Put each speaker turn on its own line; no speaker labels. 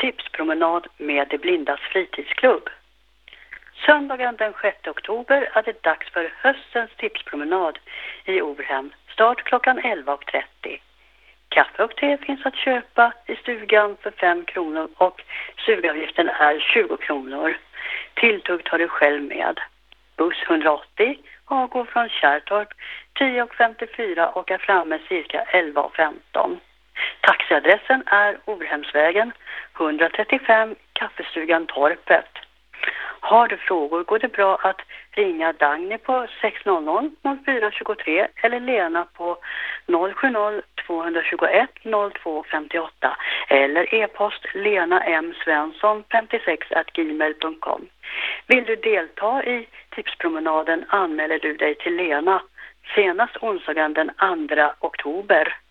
tipspromenad med De blindas fritidsklubb. Söndagen den 6 oktober är det dags för höstens tipspromenad i Overhem. Start klockan 11.30. Kaffe och te finns att köpa i stugan för 5 kronor och stugavgiften är 20 kronor. Tilltugg tar du själv med. Buss 180 avgår från Kärrtorp 10.54 och är framme cirka 11.15. Taxiadressen är Overhemsvägen 135 Kaffestugan Torpet. Har du frågor går det bra att ringa Dagny på 600 0423 eller Lena på 070 221 0258 eller e-post lenamsvensson56@gmail.com. Vill du delta i tipspromenaden anmäler du dig till Lena senast onsdagen den 2 oktober.